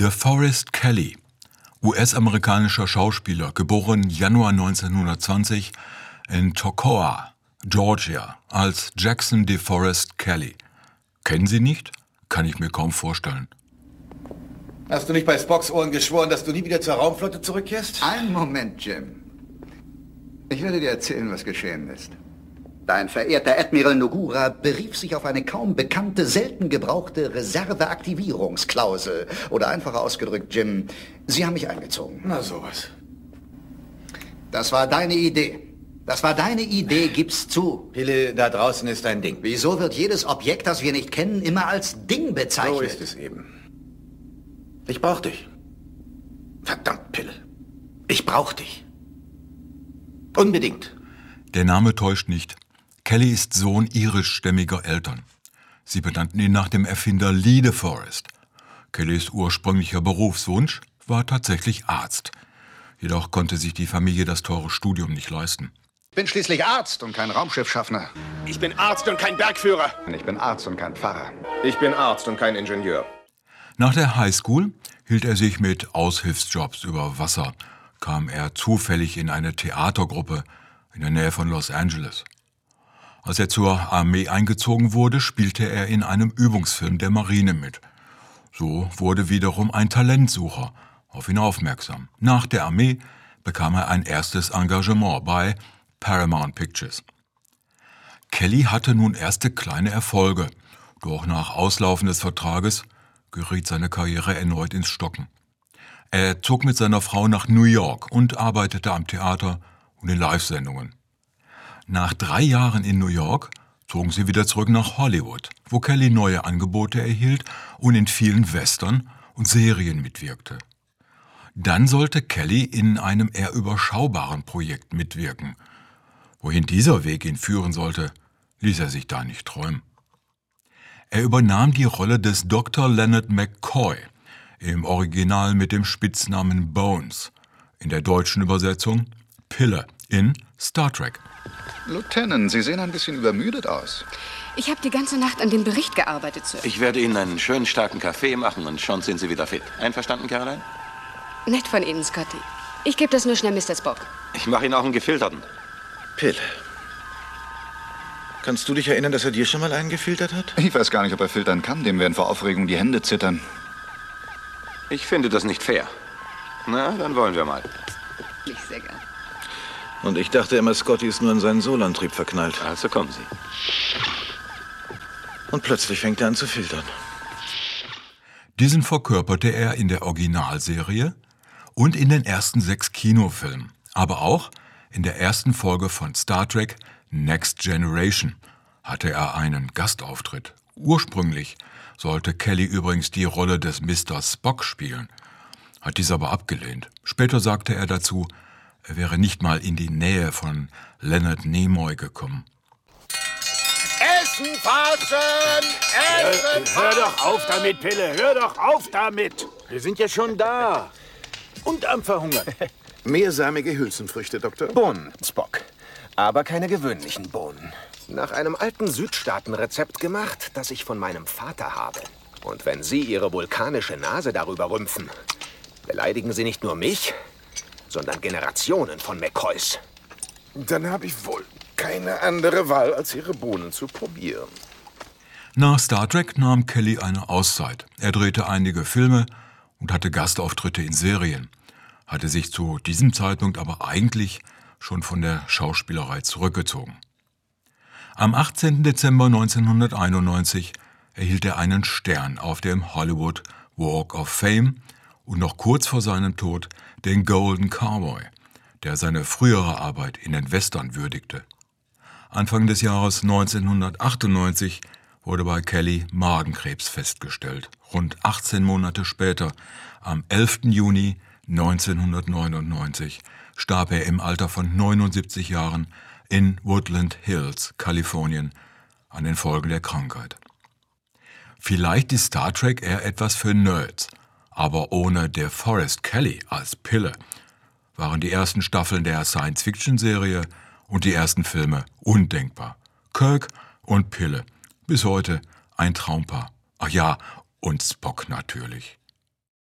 DeForest Kelley, US-amerikanischer Schauspieler, geboren Januar 1920 in Toccoa, Georgia, als Jackson DeForest Kelley. Kennen Sie nicht? Kann ich mir kaum vorstellen. Hast du nicht bei Spocks Ohren geschworen, dass du nie wieder zur Raumflotte zurückkehrst? Einen Moment, Jim. Ich werde dir erzählen, was geschehen ist. Dein verehrter Admiral Nogura berief sich auf eine kaum bekannte, selten gebrauchte Reserveaktivierungsklausel. Oder einfacher ausgedrückt, Jim, Sie haben mich eingezogen. Na sowas. Das war deine Idee. Das war deine Idee, gib's zu. Pille, da draußen ist ein Ding. Wieso wird jedes Objekt, das wir nicht kennen, immer als Ding bezeichnet? So ist es eben. Ich brauch dich. Verdammt, Pille. Ich brauch dich. Unbedingt. Der Name täuscht nicht. Kelley ist Sohn irischstämmiger Eltern. Sie benannten ihn nach dem Erfinder Lee DeForest. Kelleys ursprünglicher Berufswunsch war tatsächlich Arzt. Jedoch konnte sich die Familie das teure Studium nicht leisten. Ich bin schließlich Arzt und kein Raumschiffschaffner. Ich bin Arzt und kein Bergführer. Und ich bin Arzt und kein Pfarrer. Ich bin Arzt und kein Ingenieur. Nach der Highschool hielt er sich mit Aushilfsjobs über Wasser, kam er zufällig in eine Theatergruppe in der Nähe von Los Angeles. Als er zur Armee eingezogen wurde, spielte er in einem Übungsfilm der Marine mit. So wurde wiederum ein Talentsucher auf ihn aufmerksam. Nach der Armee bekam er ein erstes Engagement bei Paramount Pictures. Kelley hatte nun erste kleine Erfolge, doch nach Auslaufen des Vertrages geriet seine Karriere erneut ins Stocken. Er zog mit seiner Frau nach New York und arbeitete am Theater und in Live-Sendungen. Nach 3 Jahren in New York zogen sie wieder zurück nach Hollywood, wo Kelley neue Angebote erhielt und in vielen Western und Serien mitwirkte. Dann sollte Kelley in einem eher überschaubaren Projekt mitwirken. Wohin dieser Weg ihn führen sollte, ließ er sich da nicht träumen. Er übernahm die Rolle des Dr. Leonard McCoy, im Original mit dem Spitznamen Bones, in der deutschen Übersetzung Pille in Star Trek. Lieutenant, Sie sehen ein bisschen übermüdet aus. Ich habe die ganze Nacht an dem Bericht gearbeitet, Sir. Ich werde Ihnen einen schönen starken Kaffee machen und schon sind Sie wieder fit. Einverstanden, Caroline? Nett von Ihnen, Scotty. Ich gebe das nur schnell Mr. Spock. Ich mache Ihnen auch einen gefilterten. Pille. Kannst du dich erinnern, dass er dir schon mal einen gefiltert hat? Ich weiß gar nicht, ob er filtern kann. Dem werden vor Aufregung die Hände zittern. Ich finde das nicht fair. Na, dann wollen wir mal. Nicht sehr gern. Und ich dachte immer, Scotty ist nur in seinen Solantrieb verknallt. Also kommen Sie. Und plötzlich fängt er an zu filtern. Diesen verkörperte er in der Originalserie und in den ersten 6 Kinofilmen, aber auch in der ersten Folge von Star Trek Next Generation hatte er einen Gastauftritt. Ursprünglich sollte Kelley übrigens die Rolle des Mr. Spock spielen, hat dies aber abgelehnt. Später sagte er dazu, er wäre nicht mal in die Nähe von Leonard Nimoy gekommen. Essen fassen! Essen fassen! Hör doch auf damit, Pille! Hör doch auf damit! Wir sind ja schon da. Und am Verhungern. Mehrsamige Hülsenfrüchte, Doktor. Bohnen, Spock. Aber keine gewöhnlichen Bohnen. Nach einem alten Südstaatenrezept gemacht, das ich von meinem Vater habe. Und wenn Sie Ihre vulkanische Nase darüber rümpfen, beleidigen Sie nicht nur mich, sondern Generationen von McCoys. Dann habe ich wohl keine andere Wahl, als Ihre Bohnen zu probieren. Nach Star Trek nahm Kelley eine Auszeit. Er drehte einige Filme und hatte Gastauftritte in Serien, hatte sich zu diesem Zeitpunkt aber eigentlich schon von der Schauspielerei zurückgezogen. Am 18. Dezember 1991 erhielt er einen Stern auf dem Hollywood Walk of Fame und noch kurz vor seinem Tod den Golden Cowboy, der seine frühere Arbeit in den Western würdigte. Anfang des Jahres 1998 wurde bei Kelley Magenkrebs festgestellt. Rund 18 Monate später, am 11. Juni 1999, starb er im Alter von 79 Jahren in Woodland Hills, Kalifornien, an den Folgen der Krankheit. Vielleicht ist Star Trek eher etwas für Nerds, aber ohne DeForest Kelley als Pille waren die ersten Staffeln der Science-Fiction-Serie und die ersten Filme undenkbar. Kirk und Pille, bis heute ein Traumpaar. Ach ja, und Spock natürlich.